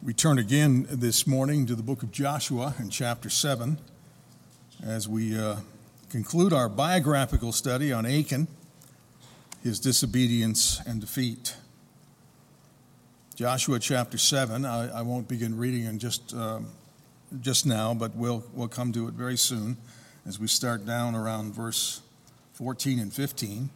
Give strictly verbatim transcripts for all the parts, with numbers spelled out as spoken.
We turn again this morning to the book of Joshua in chapter seven as we uh, conclude our biographical study on Achan, his disobedience and defeat. Joshua chapter seven, I, I won't begin reading in just uh, just now, but we'll, we'll come to it very soon as we start down around verse fourteen and fifteen.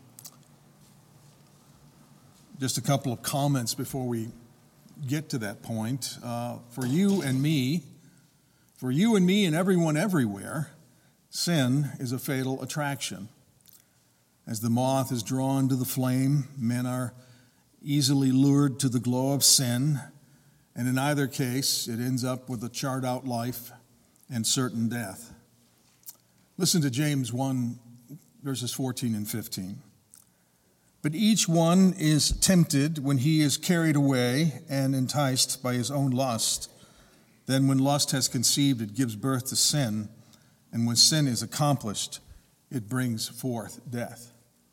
Just a couple of comments before we get to that point. Uh, for you and me, for you and me and everyone everywhere, sin is a fatal attraction. As the moth is drawn to the flame, men are easily lured to the glow of sin, and in either case, it ends up with a charred out life and certain death. Listen to James one, verses fourteen and fifteen. But each one is tempted when he is carried away and enticed by his own lust. Then when lust has conceived, it gives birth to sin. And when sin is accomplished, it brings forth death.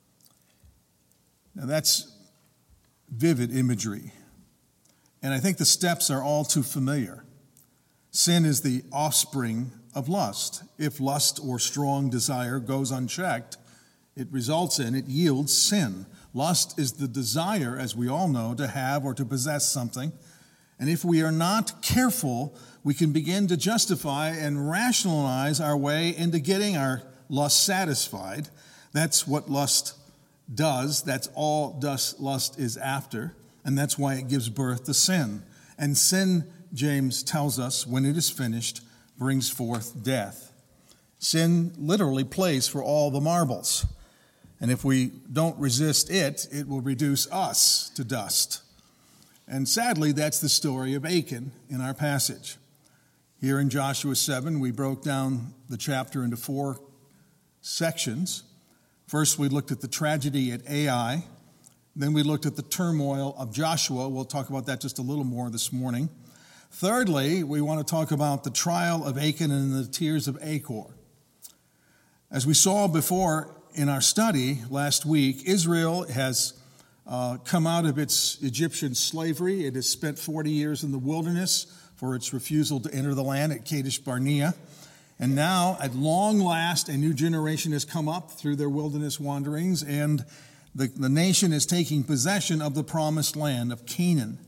Now that's vivid imagery. And I think the steps are all too familiar. Sin is the offspring of lust. If lust or strong desire goes unchecked, it results in, it yields sin. Lust is the desire, as we all know, to have or to possess something. And if we are not careful, we can begin to justify and rationalize our way into getting our lust satisfied. That's what lust does. That's all lust is after. And that's why it gives birth to sin. And sin, James tells us, when it is finished, brings forth death. Sin literally plays for all the marbles. And if we don't resist it, it will reduce us to dust. And sadly, that's the story of Achan in our passage. Here in Joshua seven, we broke down the chapter into four sections. First, we looked at the tragedy at Ai. Then we looked at the turmoil of Joshua. We'll talk about that just a little more this morning. Thirdly, we want to talk about the trial of Achan and the tears of Achor. As we saw before, in our study last week, Israel has uh, come out of its Egyptian slavery. It has spent forty years in the wilderness for its refusal to enter the land at Kadesh Barnea. And now, at long last, a new generation has come up through their wilderness wanderings, and the, the nation is taking possession of the promised land of Canaan.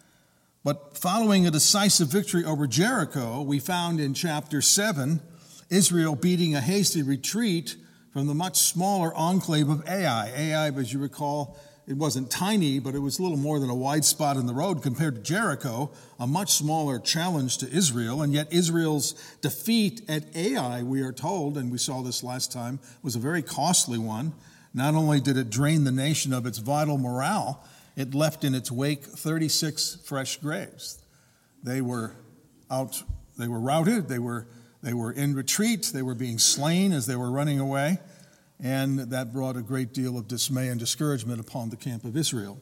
But following a decisive victory over Jericho, we found in chapter seven, Israel beating a hasty retreat from the much smaller enclave of Ai. Ai, as you recall, it wasn't tiny, but it was a little more than a wide spot in the road compared to Jericho, a much smaller challenge to Israel. And yet Israel's defeat at Ai, we are told, and we saw this last time, was a very costly one. Not only did it drain the nation of its vital morale, it left in its wake thirty-six fresh graves. They were out, they were routed, they were They were in retreat, they were being slain as they were running away, and that brought a great deal of dismay and discouragement upon the camp of Israel.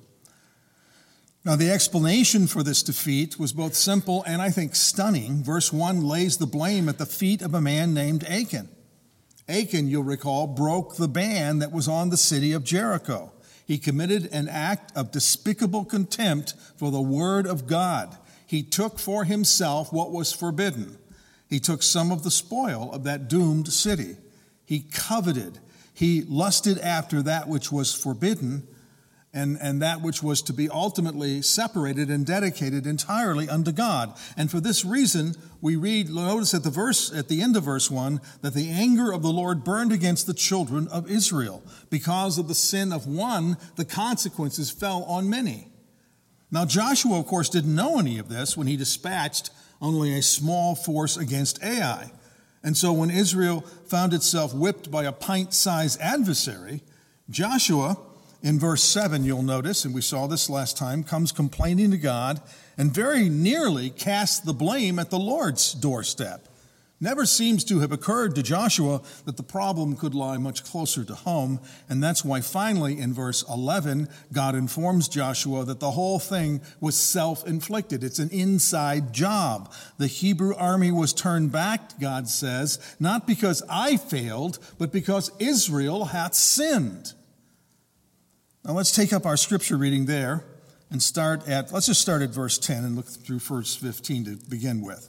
Now, the explanation for this defeat was both simple and, I think, stunning. Verse one lays the blame at the feet of a man named Achan. Achan, you'll recall, broke the ban that was on the city of Jericho. He committed an act of despicable contempt for the word of God. He took for himself what was forbidden. He took some of the spoil of that doomed city. He coveted. He lusted after that which was forbidden and, and that which was to be ultimately separated and dedicated entirely unto God. And for this reason, we read, notice at the verse, at the end of verse one, that the anger of the Lord burned against the children of Israel. Because of the sin of one, the consequences fell on many. Now, Joshua, of course, didn't know any of this when he dispatched only a small force against Ai. And so when Israel found itself whipped by a pint-sized adversary, Joshua, in verse seven, you'll notice, and we saw this last time, comes complaining to God and very nearly casts the blame at the Lord's doorstep. Never seems to have occurred to Joshua that the problem could lie much closer to home, and that's why finally in verse eleven, God informs Joshua that the whole thing was self-inflicted. It's an inside job. The Hebrew army was turned back, God says, not because I failed, but because Israel hath sinned. Now let's take up our scripture reading there and start at, let's just start at verse ten and look through verse fifteen to begin with.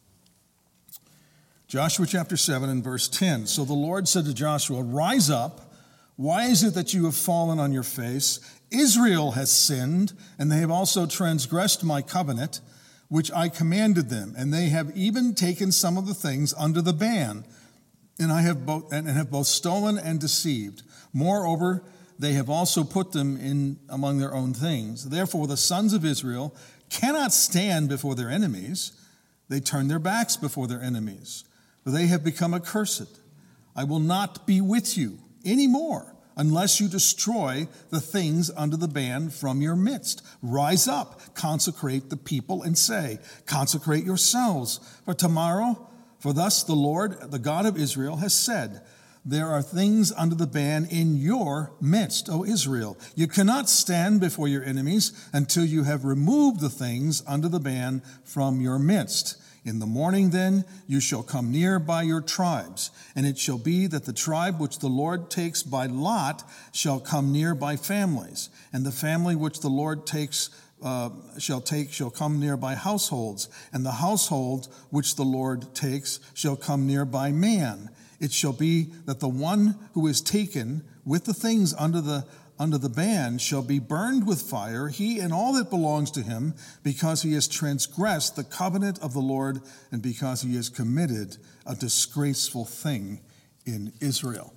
Joshua chapter seven and verse ten. So the Lord said to Joshua, "Rise up. Why is it that you have fallen on your face? Israel has sinned, and they have also transgressed my covenant, which I commanded them, and they have even taken some of the things under the ban, and I have both and have both stolen and deceived. Moreover, they have also put them in among their own things. Therefore, the sons of Israel cannot stand before their enemies. They turn their backs before their enemies, for they have become accursed. I will not be with you anymore unless you destroy the things under the ban from your midst. Rise up, consecrate the people, and say, consecrate yourselves for tomorrow. For thus the Lord, the God of Israel, has said, there are things under the ban in your midst, O Israel. You cannot stand before your enemies until you have removed the things under the ban from your midst. In the morning, then, you shall come near by your tribes, and it shall be that the tribe which the Lord takes by lot shall come near by families, and the family which the Lord takes uh, shall take shall come near by households, and the household which the Lord takes shall come near by man. It shall be that the one who is taken with the things under the under the ban shall be burned with fire, he and all that belongs to him, because he has transgressed the covenant of the Lord and because he has committed a disgraceful thing in Israel.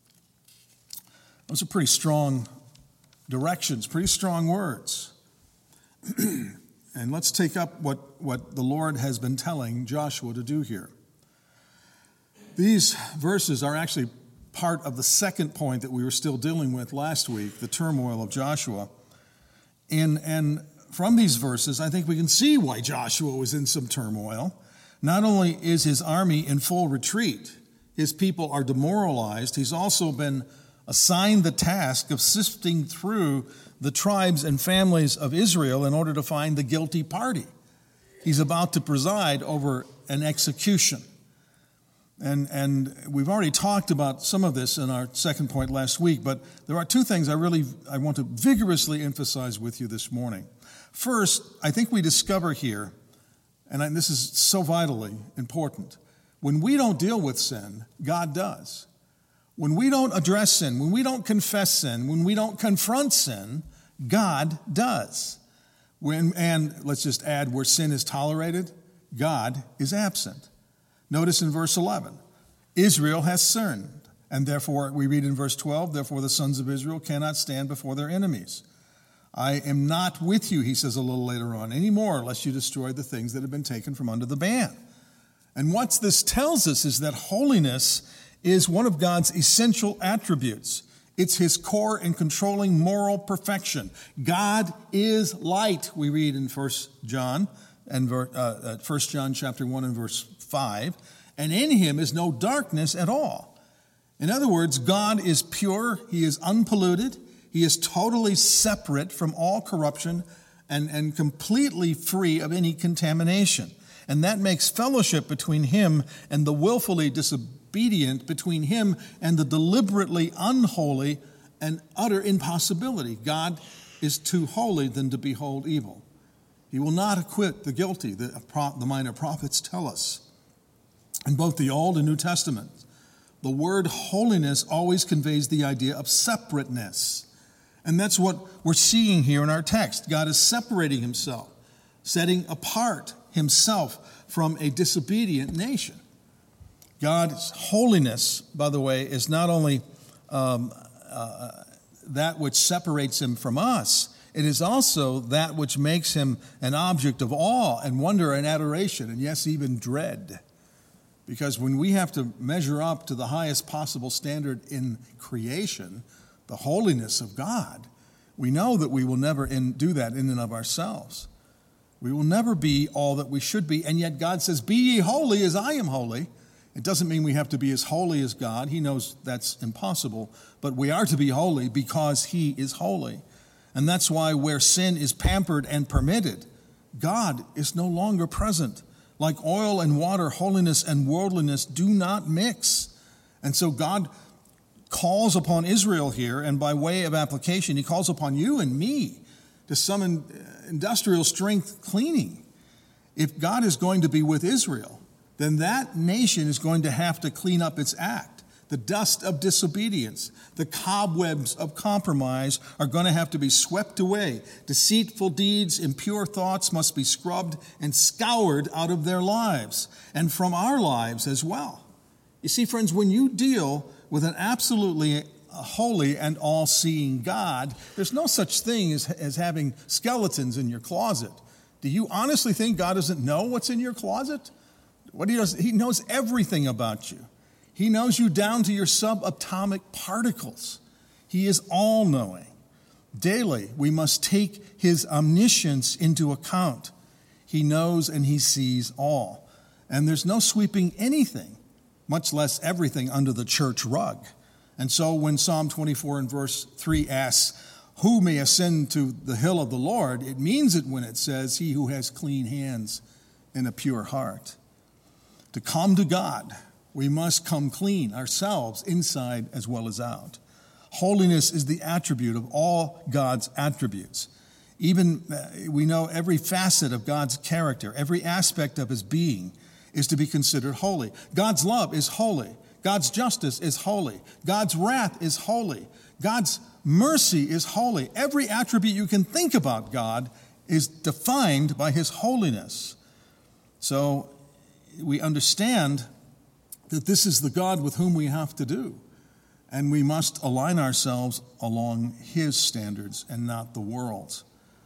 Those are pretty strong directions, pretty strong words. And let's take up what, what the Lord has been telling Joshua to do here. These verses are actually part of the second point that we were still dealing with last week, the turmoil of Joshua. And, and from these verses, I think we can see why Joshua was in some turmoil. Not only is his army in full retreat, his people are demoralized, he's also been assigned the task of sifting through the tribes and families of Israel in order to find the guilty party. He's about to preside over an execution. And and we've already talked about some of this in our second point last week, but there are two things I really I want to vigorously emphasize with you this morning. First, I think we discover here, and I, this is so vitally important, when we don't deal with sin, God does. When we don't address sin, when we don't confess sin, when we don't confront sin, God does. When, and let's just add, where sin is tolerated, God is absent. Notice in verse eleven, Israel has sinned, and therefore, we read in verse twelve, therefore the sons of Israel cannot stand before their enemies. I am not with you, he says a little later on, anymore, lest you destroy the things that have been taken from under the ban. And what this tells us is that holiness is one of God's essential attributes. It's his core and controlling moral perfection. God is light, we read in First John, and uh, First John chapter one and verse five, and in him is no darkness at all. In other words, God is pure, he is unpolluted, he is totally separate from all corruption and, and completely free of any contamination. And that makes fellowship between him and the willfully disobedient, between him and the deliberately unholy, an utter impossibility. God is too holy than to behold evil. He will not acquit the guilty, the, the minor prophets tell us. In both the Old and New Testament, the word holiness always conveys the idea of separateness. And that's what we're seeing here in our text. God is separating himself, setting apart himself from a disobedient nation. God's holiness, by the way, is not only um, uh, that which separates him from us, it is also that which makes him an object of awe and wonder and adoration, and yes, even dread. Because when we have to measure up to the highest possible standard in creation, the holiness of God, we know that we will never in, do that in and of ourselves. We will never be all that we should be, and yet God says, be ye holy as I am holy. It doesn't mean we have to be as holy as God. He knows that's impossible, but we are to be holy because he is holy. And that's why where sin is pampered and permitted, God is no longer present. Like oil and water, holiness and worldliness do not mix. And so God calls upon Israel here, and by way of application, he calls upon you and me to some in, industrial strength cleaning. If God is going to be with Israel, then that nation is going to have to clean up its act. The dust of disobedience, the cobwebs of compromise are going to have to be swept away. Deceitful deeds, impure thoughts must be scrubbed and scoured out of their lives and from our lives as well. You see, friends, when you deal with an absolutely holy and all-seeing God, there's no such thing as, as having skeletons in your closet. Do you honestly think God doesn't know what's in your closet? What he does, he knows everything about you. He knows you down to your subatomic particles. He is all-knowing. Daily, we must take his omniscience into account. He knows and he sees all. And there's no sweeping anything, much less everything, under the church rug. And so when Psalm twenty-four and verse three asks, who may ascend to the hill of the Lord, it means it when it says, he who has clean hands and a pure heart. To come to God, we must come clean ourselves, inside as well as out. Holiness is the attribute of all God's attributes. Even uh, we know every facet of God's character, every aspect of his being is to be considered holy. God's love is holy. God's justice is holy. God's wrath is holy. God's mercy is holy. Every attribute you can think about God is defined by his holiness. So we understand that this is the God with whom we have to do, and we must align ourselves along his standards and not the world's.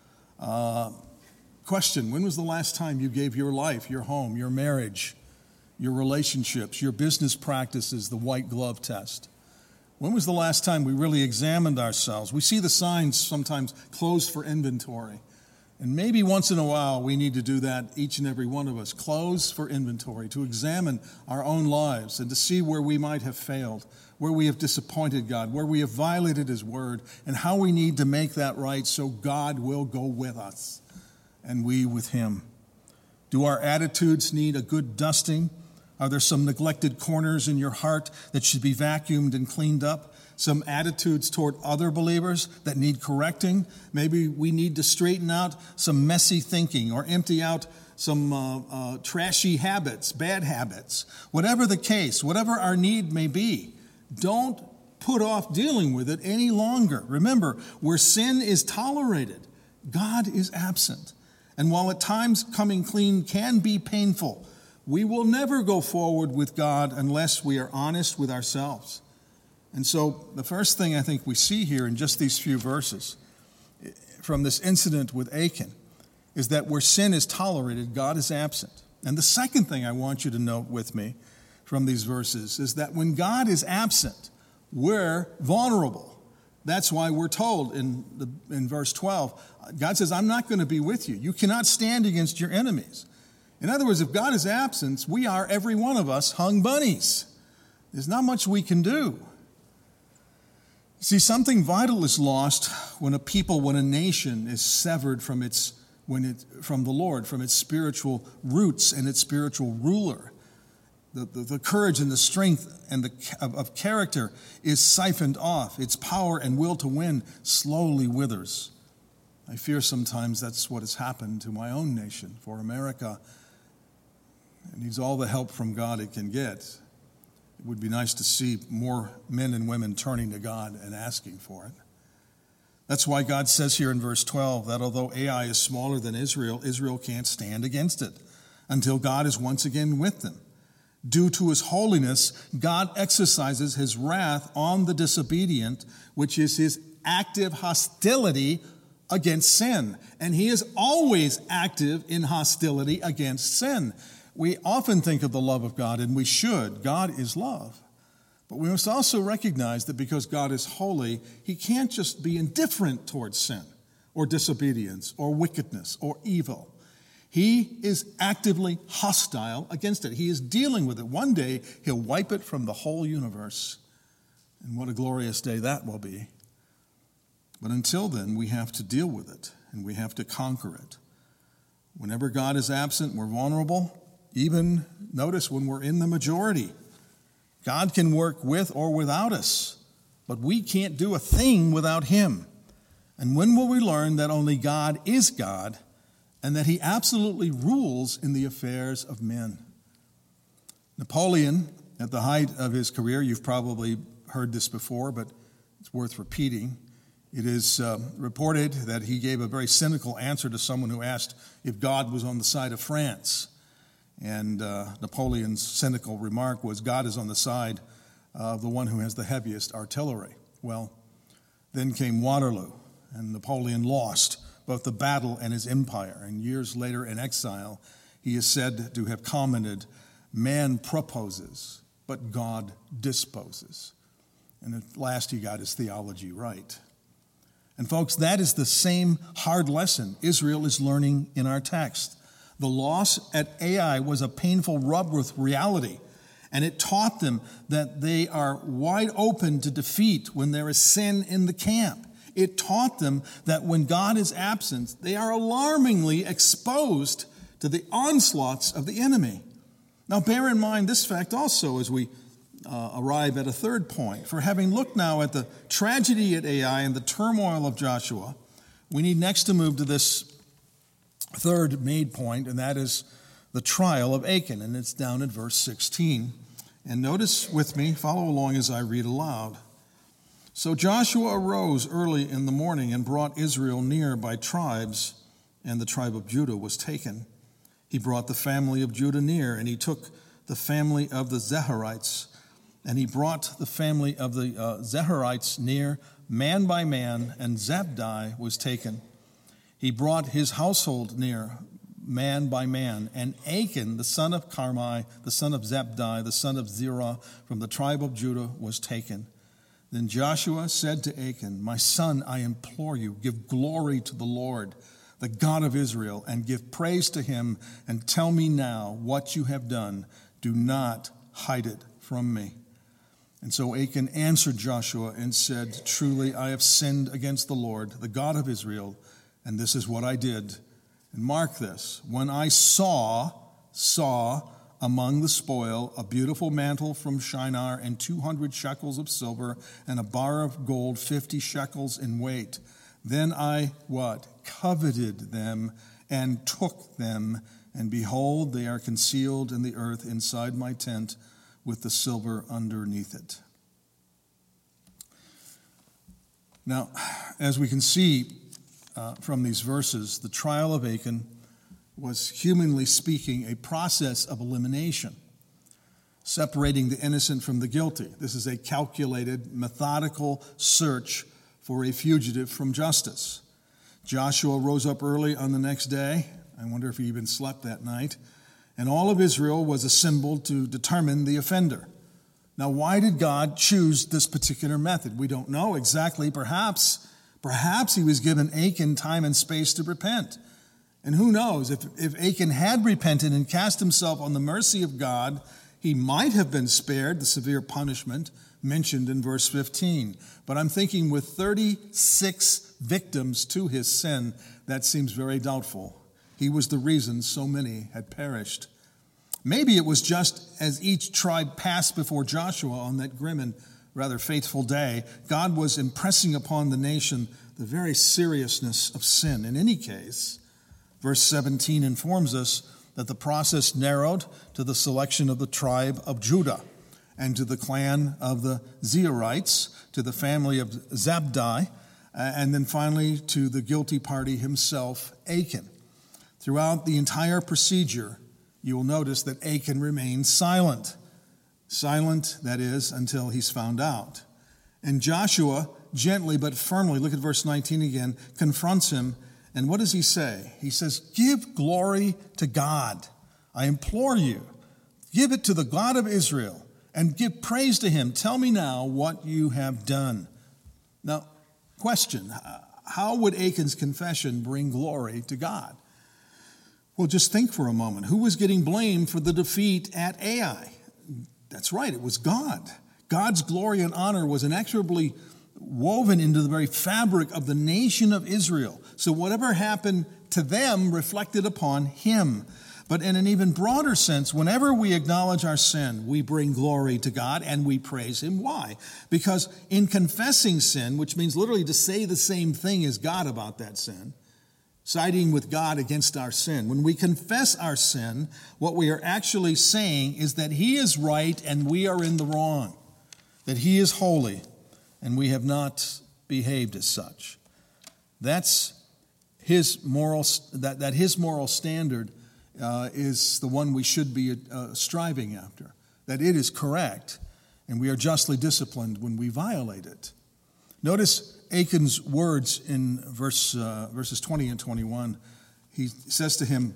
Uh, question, when was the last time you gave your life, your home, your marriage, your relationships, your business practices the white glove test? When was the last time we really examined ourselves? We see the signs sometimes closed for inventory. And maybe once in a while we need to do that, each and every one of us, close for inventory, to examine our own lives and to see where we might have failed, where we have disappointed God, where we have violated his word, and how we need to make that right so God will go with us and we with him. Do our attitudes need a good dusting? Are there some neglected corners in your heart that should be vacuumed and cleaned up? Some attitudes toward other believers that need correcting? Maybe we need to straighten out some messy thinking or empty out some uh, uh, trashy habits, bad habits. Whatever the case, whatever our need may be, don't put off dealing with it any longer. Remember, where sin is tolerated, God is absent. And while at times coming clean can be painful, we will never go forward with God unless we are honest with ourselves. And so the first thing I think we see here in just these few verses from this incident with Achan is that where sin is tolerated, God is absent. And the second thing I want you to note with me from these verses is that when God is absent, we're vulnerable. That's why we're told in, the, in verse twelve, God says, I'm not going to be with you. You cannot stand against your enemies. In other words, if God is absent, we are, every one of us, hung bunnies. There's not much we can do. See, something vital is lost when a people, when a nation is severed from its, when it, from the Lord, from its spiritual roots and its spiritual ruler. The, the, the courage and the strength and the of, of character is siphoned off. Its power and will to win slowly withers. I fear sometimes that's what has happened to my own nation, for America. It needs all the help from God it can get. It would be nice to see more men and women turning to God and asking for it. That's why God says here in verse twelve that although Ai is smaller than Israel, Israel can't stand against it until God is once again with them. Due to his holiness, God exercises his wrath on the disobedient, which is his active hostility against sin. And he is always active in hostility against sin. We often think of the love of God, and we should. God is love. But we must also recognize that because God is holy, he can't just be indifferent towards sin or disobedience or wickedness or evil. He is actively hostile against it. He is dealing with it. One day, he'll wipe it from the whole universe. And what a glorious day that will be. But until then, we have to deal with it, and we have to conquer it. Whenever God is absent, we're vulnerable. Even, notice, when we're in the majority. God can work with or without us, but we can't do a thing without him. And when will we learn that only God is God and that he absolutely rules in the affairs of men? Napoleon, at the height of his career, you've probably heard this before, but it's worth repeating. It is uh, reported that he gave a very cynical answer to someone who asked if God was on the side of France. And uh, Napoleon's cynical remark was, God is on the side of the one who has the heaviest artillery. Well, then came Waterloo, and Napoleon lost both the battle and his empire. And years later in exile, he is said to have commented, man proposes, but God disposes. And at last he got his theology right. And folks, that is the same hard lesson Israel is learning in our text. The loss at Ai was a painful rub with reality, and it taught them that they are wide open to defeat when there is sin in the camp. It taught them that when God is absent, they are alarmingly exposed to the onslaughts of the enemy. Now, bear in mind this fact also as we uh, arrive at a third point. For having looked now at the tragedy at Ai and the turmoil of Joshua, we need next to move to this third made point, and that is the trial of Achan, and it's down at verse sixteen. And notice with me, follow along as I read aloud. So Joshua arose early in the morning and brought Israel near by tribes, and the tribe of Judah was taken. He brought the family of Judah near, and he took the family of the Zeharites, and he brought the family of the uh, Zeharites near, man by man, and Zabdi was taken. He brought his household near, man by man, and Achan, the son of Carmi, the son of Zabdi, the son of Zerah, from the tribe of Judah, was taken. Then Joshua said to Achan, my son, I implore you, give glory to the Lord, the God of Israel, and give praise to him, and tell me now what you have done. Do not hide it from me. And so Achan answered Joshua and said, truly I have sinned against the Lord, the God of Israel, and this is what I did. And mark this, when I saw, saw among the spoil a beautiful mantle from Shinar and two hundred shekels of silver and a bar of gold, fifty shekels in weight, then I, what? Coveted them and took them, and behold, they are concealed in the earth inside my tent with the silver underneath it. Now, as we can see uh, from these verses, the trial of Achan was, humanly speaking, a process of elimination, separating the innocent from the guilty. This is a calculated, methodical search for a fugitive from justice. Joshua rose up early on the next day. I wonder if he even slept that night. And all of Israel was assembled to determine the offender. Now, why did God choose this particular method? We don't know exactly. Perhaps, perhaps he was given Achan time and space to repent. And who knows, if, if Achan had repented and cast himself on the mercy of God, he might have been spared the severe punishment mentioned in verse fifteen. But I'm thinking with thirty-six victims to his sin, that seems very doubtful. He was the reason so many had perished. Maybe it was just as each tribe passed before Joshua on that grim and rather fateful day, God was impressing upon the nation the very seriousness of sin. In any case, verse seventeen informs us that the process narrowed to the selection of the tribe of Judah and to the clan of the Zerarites, to the family of Zabdi, and then finally to the guilty party himself, Achan. Throughout the entire procedure, you will notice that Achan remains silent. Silent, that is, until he's found out. And Joshua, gently but firmly, look at verse nineteen again, confronts him. And what does he say? He says, give glory to God. I implore you, give it to the God of Israel and give praise to him. Tell me now what you have done. Now, question, how would Achan's confession bring glory to God? Well, just think for a moment. Who was getting blamed for the defeat at Ai? That's right, it was God. God's glory and honor was inexorably woven into the very fabric of the nation of Israel. So whatever happened to them reflected upon him. But in an even broader sense, whenever we acknowledge our sin, we bring glory to God and we praise him. Why? Because in confessing sin, which means literally to say the same thing as God about that sin, siding with God against our sin, when we confess our sin, what we are actually saying is that he is right and we are in the wrong, that he is holy and we have not behaved as such. That's his moral, that, that his moral standard Uh, is the one we should be uh, striving after, that it is correct, and we are justly disciplined when we violate it. Notice Achan's words in verse uh, verses twenty and twenty-one. He says to him,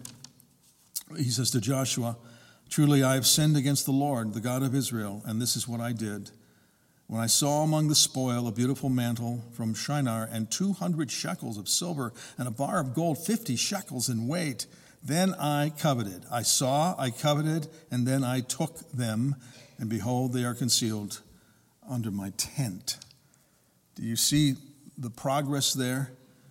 he says to Joshua, "Truly I have sinned against the Lord, the God of Israel, and this is what I did. When I saw among the spoil a beautiful mantle from Shinar and two hundred shekels of silver and a bar of gold, fifty shekels in weight, then I coveted. I saw, I coveted, and then I took them, and behold, they are concealed under my tent." Do you see the progress there?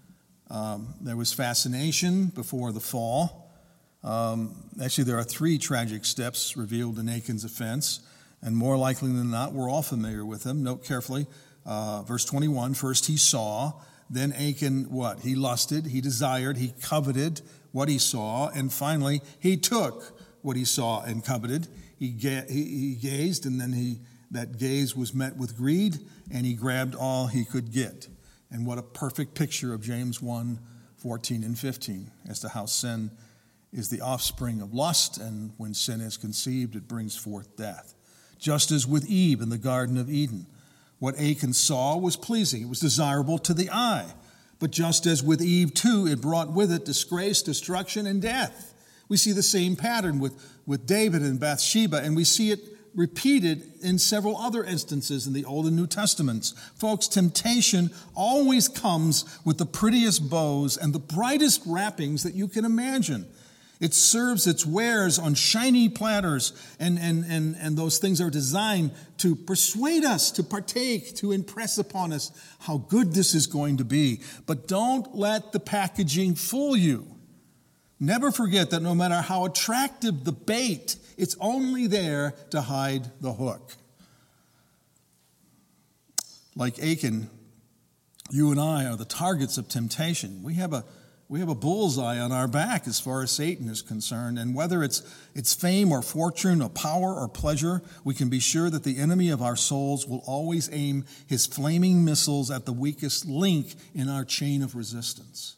Um, there was fascination before the fall. Um, actually, there are three tragic steps revealed in Achan's offense, and more likely than not, we're all familiar with them. Note carefully, uh, verse twenty-one, first he saw, then Achan, what? He lusted, he desired, he coveted what he saw, and finally, he took what he saw and coveted. He, ga- he, he gazed, and then he that gaze was met with greed, and he grabbed all he could get. And what a perfect picture of James one, fourteen and fifteen as to how sin is the offspring of lust, and when sin is conceived, it brings forth death. Just as with Eve in the Garden of Eden, what Achan saw was pleasing. It was desirable to the eye. But just as with Eve, too, it brought with it disgrace, destruction, and death. We see the same pattern with, with David and Bathsheba, and we see it repeated in several other instances in the Old and New Testaments. Folks, temptation always comes with the prettiest bows and the brightest wrappings that you can imagine. It serves its wares on shiny platters, and, and, and, and those things are designed to persuade us to partake, to impress upon us how good this is going to be. But don't let the packaging fool you. Never forget that no matter how attractive the bait, it's only there to hide the hook. Like Achan, you and I are the targets of temptation. We have a We have a bullseye on our back as far as Satan is concerned, and whether it's it's fame or fortune or power or pleasure, we can be sure that the enemy of our souls will always aim his flaming missiles at the weakest link in our chain of resistance.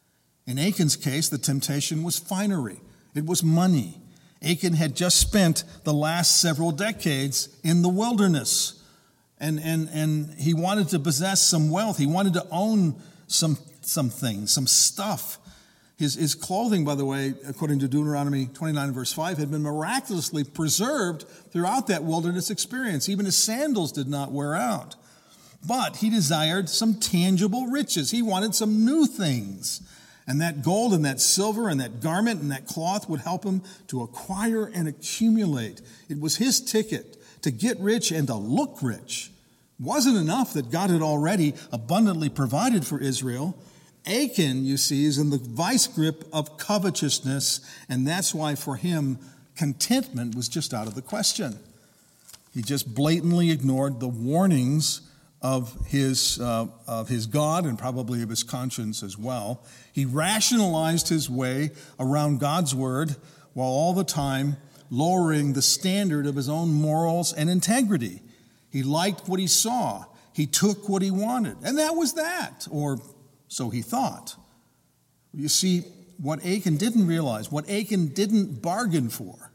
In Achan's case, the temptation was finery. It was money. Achan had just spent the last several decades in the wilderness, and, and, and he wanted to possess some wealth. He wanted to own some some things, some stuff. His, his clothing, by the way, according to Deuteronomy twenty-nine, verse five, had been miraculously preserved throughout that wilderness experience. Even his sandals did not wear out. But he desired some tangible riches. He wanted some new things. And that gold and that silver and that garment and that cloth would help him to acquire and accumulate. It was his ticket to get rich and to look rich. It wasn't enough that God had already abundantly provided for Israel. Achan, you see, is in the vice grip of covetousness, and that's why for him, contentment was just out of the question. He just blatantly ignored the warnings of his, uh, of his God and probably of his conscience as well. He rationalized his way around God's word while all the time lowering the standard of his own morals and integrity. He liked what he saw. He took what he wanted. And that was that, or so he thought. You see, what Achan didn't realize, what Achan didn't bargain for,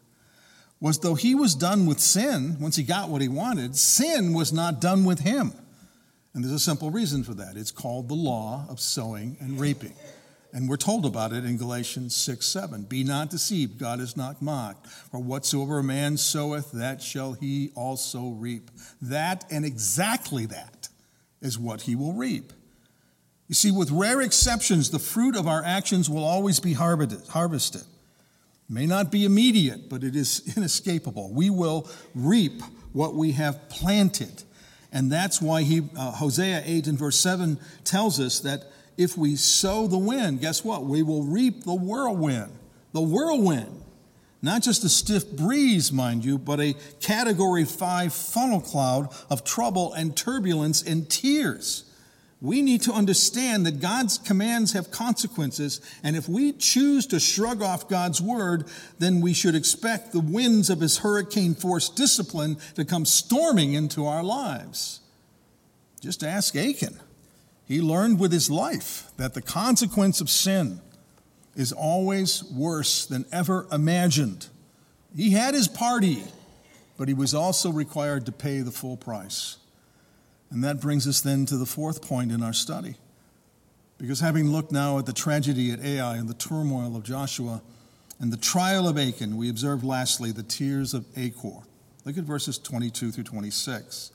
was though he was done with sin, once he got what he wanted, sin was not done with him. And there's a simple reason for that. It's called the law of sowing and reaping. And we're told about it in Galatians six seven. Be not deceived, God is not mocked. For whatsoever a man soweth, that shall he also reap. That and exactly that is what he will reap. You see, with rare exceptions, the fruit of our actions will always be harvested. It may not be immediate, but it is inescapable. We will reap what we have planted. And that's why he, uh, Hosea eight and verse seven tells us that if we sow the wind, guess what? We will reap the whirlwind. The whirlwind. Not just a stiff breeze, mind you, but a category five funnel cloud of trouble and turbulence and tears. We need to understand that God's commands have consequences, and if we choose to shrug off God's word, then we should expect the winds of his hurricane-force discipline to come storming into our lives. Just ask Achan. He learned with his life that the consequence of sin is always worse than ever imagined. He had his party, but he was also required to pay the full price. And that brings us then to the fourth point in our study. Because having looked now at the tragedy at Ai and the turmoil of Joshua and the trial of Achan, we observe lastly the tears of Achor. Look at verses twenty-two through twenty-six.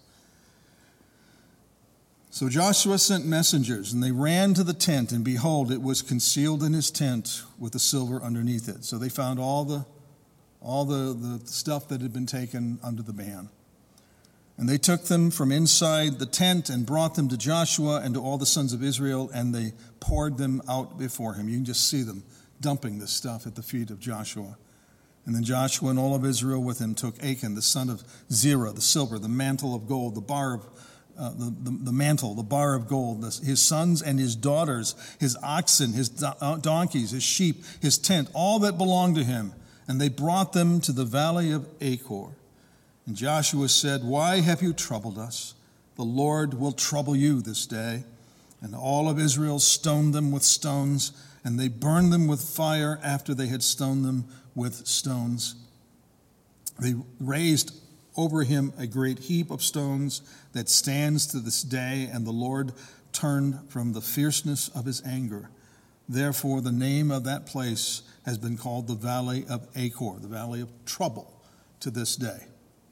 So Joshua sent messengers, and they ran to the tent, and behold, it was concealed in his tent with the silver underneath it. So they found all the, all the, the stuff that had been taken under the ban. And they took them from inside the tent and brought them to Joshua and to all the sons of Israel, and they poured them out before him. You can just see them dumping this stuff at the feet of Joshua. And then Joshua and all of Israel with him took Achan, the son of Zerah, the silver, the mantle of gold, the bar of uh, the, the, the mantle, the bar of gold, the, his sons and his daughters, his oxen, his do- donkeys, his sheep, his tent, all that belonged to him. And they brought them to the valley of Achor. And Joshua said, "Why have you troubled us? The Lord will trouble you this day." And all of Israel stoned them with stones, and they burned them with fire after they had stoned them with stones. They raised over him a great heap of stones that stands to this day, and the Lord turned from the fierceness of his anger. Therefore, the name of that place has been called the Valley of Achor, the Valley of Trouble, to this day.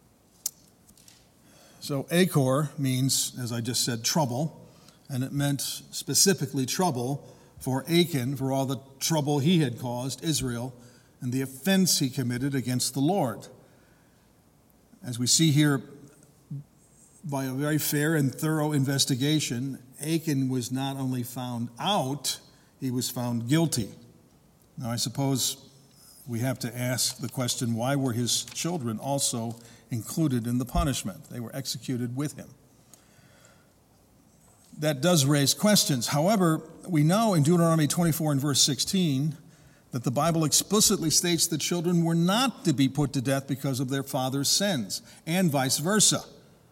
So Achor means, as I just said, trouble, and it meant specifically trouble for Achan for all the trouble he had caused Israel and the offense he committed against the Lord. As we see here, by a very fair and thorough investigation, Achan was not only found out, he was found guilty. Now, I suppose we have to ask the question, why were his children also included in the punishment? They were executed with him. That does raise questions. However, we know in Deuteronomy twenty-four and verse sixteen that the Bible explicitly states that children were not to be put to death because of their father's sins, and vice versa.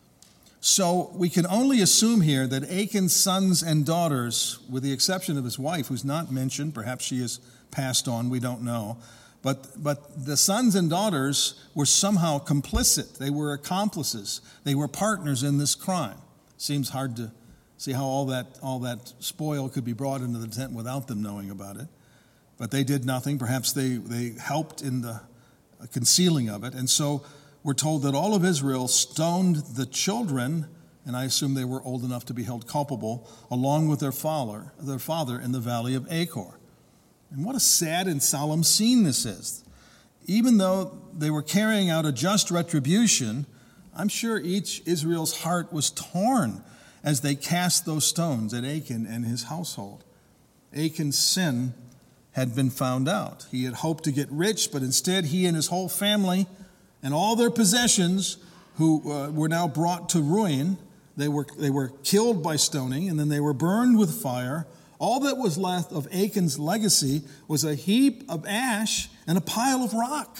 So we can only assume here that Achan's sons and daughters, with the exception of his wife, who's not mentioned, perhaps she has passed on, we don't know, But but the sons and daughters were somehow complicit. They were accomplices. They were partners in this crime. Seems hard to see how all that all that spoil could be brought into the tent without them knowing about it. But they did nothing. Perhaps they, they helped in the concealing of it. And so we're told that all of Israel stoned the children, and I assume they were old enough to be held culpable, along with their father, their father in the valley of Achor. And what a sad and solemn scene this is. Even though they were carrying out a just retribution, I'm sure each Israel's heart was torn as they cast those stones at Achan and his household. Achan's sin had been found out. He had hoped to get rich, but instead he and his whole family and all their possessions, who uh, were now brought to ruin, they were, they were killed by stoning, and then they were burned with fire. All that was left of Achan's legacy was a heap of ash and a pile of rock.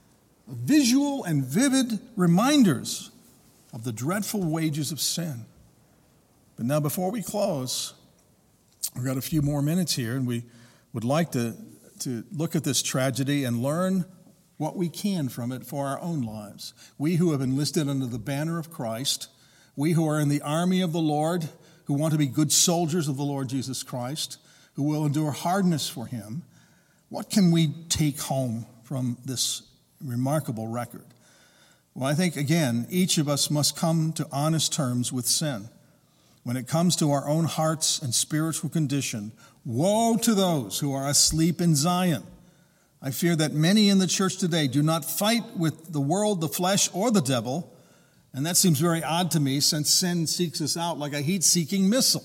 Visual and vivid reminders of the dreadful wages of sin. But now before we close, we've got a few more minutes here, and we would like to, to look at this tragedy and learn what we can from it for our own lives. We who have enlisted under the banner of Christ, we who are in the army of the Lord, who want to be good soldiers of the Lord Jesus Christ, who will endure hardness for him, what can we take home from this remarkable record? Well, I think, again, each of us must come to honest terms with sin. When it comes to our own hearts and spiritual condition, woe to those who are asleep in Zion. I fear that many in the church today do not fight with the world, the flesh, or the devil. And that seems very odd to me, since sin seeks us out like a heat-seeking missile.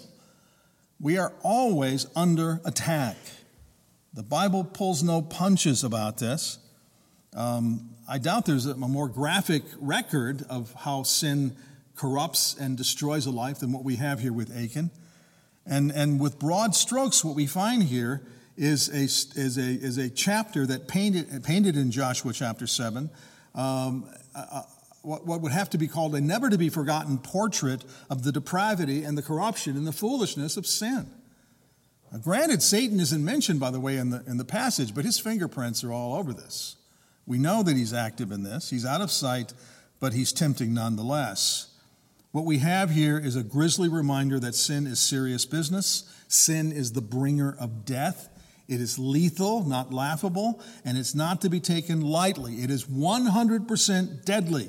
We are always under attack. The Bible pulls no punches about this. Um, I doubt there's a more graphic record of how sin corrupts and destroys a life than what we have here with Achan. And, and with broad strokes, what we find here is a, is a, is a chapter that painted, painted in Joshua chapter seven, um, uh, what, what would have to be called a never-to-be-forgotten portrait of the depravity and the corruption and the foolishness of sin. Now, granted, Satan isn't mentioned, by the way, in the, in the passage, but his fingerprints are all over this. We know that he's active in this. He's out of sight, but he's tempting nonetheless. What we have here is a grisly reminder that sin is serious business. Sin is the bringer of death. It is lethal, not laughable, and it's not to be taken lightly. It is one hundred percent deadly.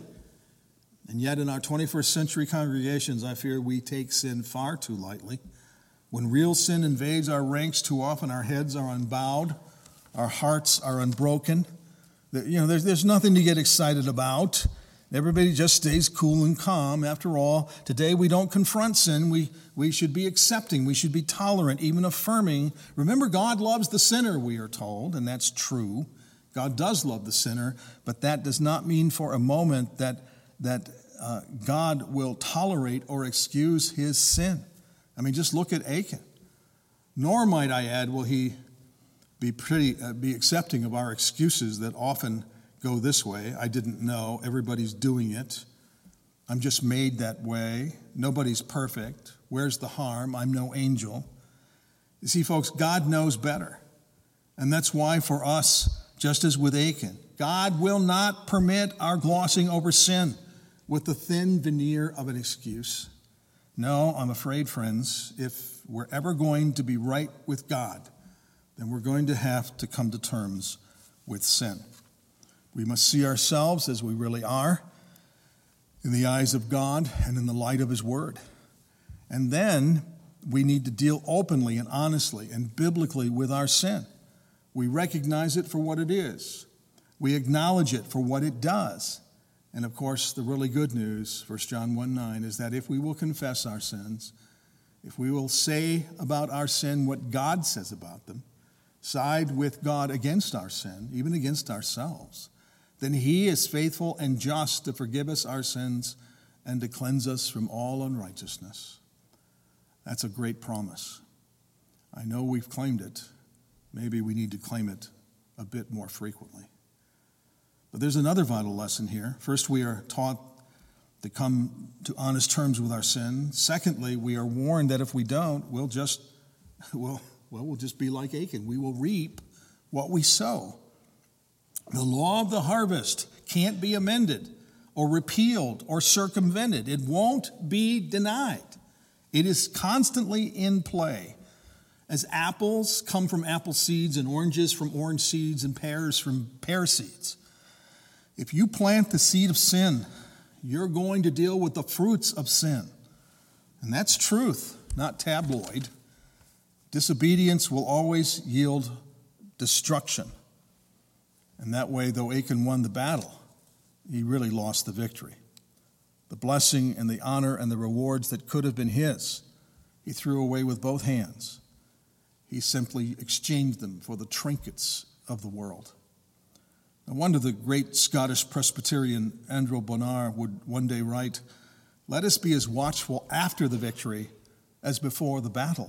And yet in our twenty-first century congregations, I fear we take sin far too lightly. When real sin invades our ranks, too often our heads are unbowed, our hearts are unbroken. You know, there's, there's nothing to get excited about. Everybody just stays cool and calm. After all, today we don't confront sin. We, we should be accepting. We should be tolerant, even affirming. Remember, God loves the sinner, we are told, and that's true. God does love the sinner, but that does not mean for a moment that, that uh, God will tolerate or excuse his sin. I mean, just look at Achan. Nor, might I add, will he be pretty uh, be accepting of our excuses that often go this way. I didn't know. Everybody's doing it. I'm just made that way. Nobody's perfect. Where's the harm? I'm no angel. You see, folks, God knows better. And that's why for us, just as with Achan, God will not permit our glossing over sin with the thin veneer of an excuse. No, I'm afraid, friends, if we're ever going to be right with God, then we're going to have to come to terms with sin. We must see ourselves as we really are in the eyes of God and in the light of his word. And then we need to deal openly and honestly and biblically with our sin. We recognize it for what it is. We acknowledge it for what it does. And of course, the really good news, First John one nine, is that if we will confess our sins, if we will say about our sin what God says about them, side with God against our sin, even against ourselves, then he is faithful and just to forgive us our sins and to cleanse us from all unrighteousness. That's a great promise. I know we've claimed it. Maybe we need to claim it a bit more frequently. But there's another vital lesson here. First, we are taught to come to honest terms with our sin. Secondly, we are warned that if we don't, we'll just, we'll, well, we'll just be like Achan. We will reap what we sow. The law of the harvest can't be amended or repealed or circumvented. It won't be denied. It is constantly in play. As apples come from apple seeds and oranges from orange seeds and pears from pear seeds, if you plant the seed of sin, you're going to deal with the fruits of sin. And that's truth, not tabloid. Disobedience will always yield destruction. And that way, though Achan won the battle, he really lost the victory. The blessing and the honor and the rewards that could have been his, he threw away with both hands. He simply exchanged them for the trinkets of the world. No wonder the great Scottish Presbyterian Andrew Bonar would one day write, "Let us be as watchful after the victory as before the battle."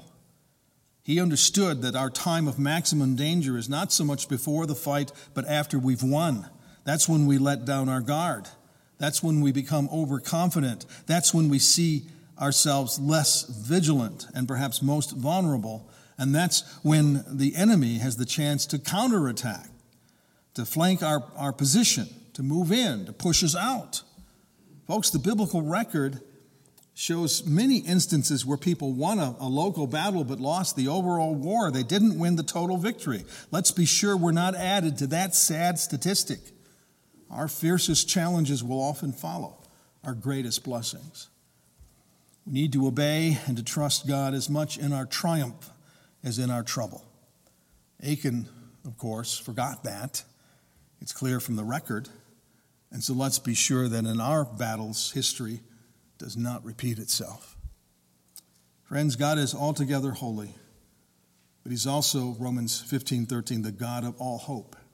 He understood that our time of maximum danger is not so much before the fight, but after we've won. That's when we let down our guard. That's when we become overconfident. That's when we see ourselves less vigilant and perhaps most vulnerable. And that's when the enemy has the chance to counterattack, to flank our, our position, to move in, to push us out. Folks, the biblical record shows many instances where people won a, a local battle but lost the overall war. They didn't win the total victory. Let's be sure we're not added to that sad statistic. Our fiercest challenges will often follow our greatest blessings. We need to obey and to trust God as much in our triumph as in our trouble. Achan, of course, forgot that. It's clear from the record. And so let's be sure that in our battles, history does not repeat itself. Friends, God is altogether holy, but he's also, Romans fifteen thirteen, the God of all hope.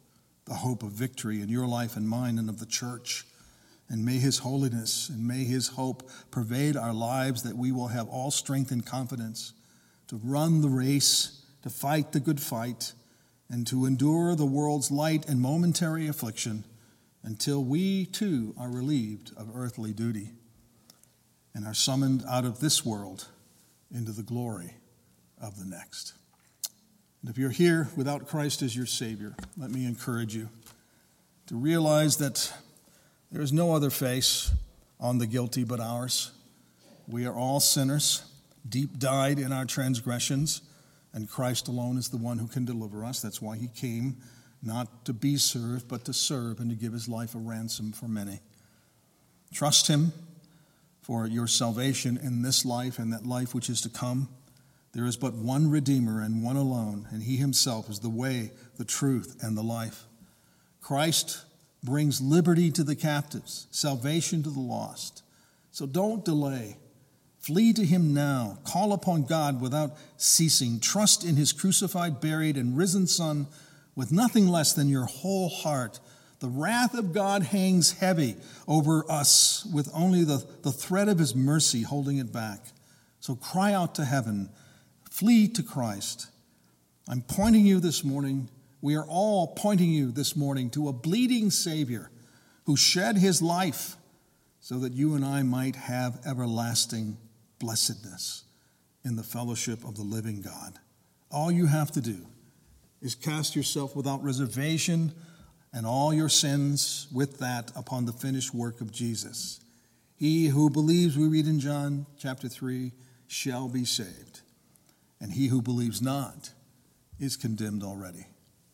the hope of victory in your life and mine and of the church. And may his holiness and may his hope pervade our lives, that we will have all strength and confidence to run the race, to fight the good fight, and to endure the world's light and momentary affliction until we too are relieved of earthly duty and are summoned out of this world into the glory of the next. And if you're here without Christ as your Savior, let me encourage you to realize that there is no other face on the guilty but ours. We are all sinners, deep dyed in our transgressions, and Christ alone is the one who can deliver us. That's why he came, not to be served, but to serve and to give his life a ransom for many. Trust him for your salvation in this life and that life which is to come. There is but one Redeemer and one alone, and he himself is the way, the truth, and the life. Christ brings liberty to the captives, salvation to the lost. So don't delay. Flee to him now. Call upon God without ceasing. Trust in his crucified, buried, and risen Son with nothing less than your whole heart. The wrath of God hangs heavy over us with only the, the thread of his mercy holding it back. So cry out to heaven. Flee to Christ. I'm pointing you this morning, we are all pointing you this morning to a bleeding Savior who shed his life so that you and I might have everlasting blessedness in the fellowship of the living God. All you have to do is cast yourself without reservation and all your sins with that upon the finished work of Jesus. He who believes, we read in John chapter three, shall be saved. And he who believes not is condemned already.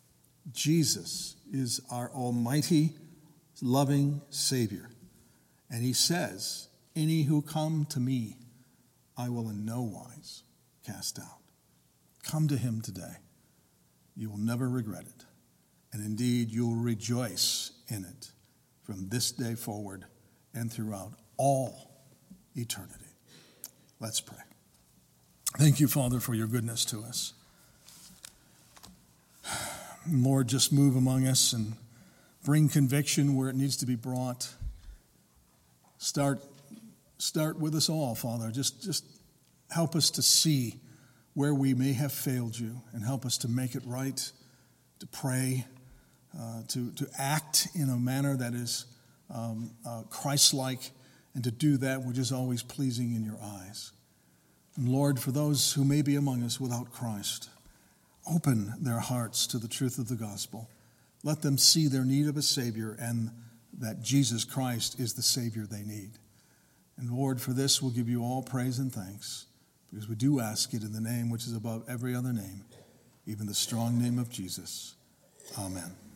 Jesus is our almighty, loving Savior. And he says, any who come to me, I will in no wise cast out. Come to him today. You will never regret it. And indeed, you will rejoice in it from this day forward and throughout all eternity. Let's pray. Thank you, Father, for your goodness to us. Lord, just move among us and bring conviction where it needs to be brought. Start, start with us all, Father. Just, just help us to see where we may have failed you and help us to make it right, to pray, uh, to, to act in a manner that is um, uh, Christ-like, and to do that which is always pleasing in your eyes. And Lord, for those who may be among us without Christ, open their hearts to the truth of the gospel. Let them see their need of a Savior and that Jesus Christ is the Savior they need. And Lord, for this we'll give you all praise and thanks, because we do ask it in the name which is above every other name, even the strong name of Jesus. Amen.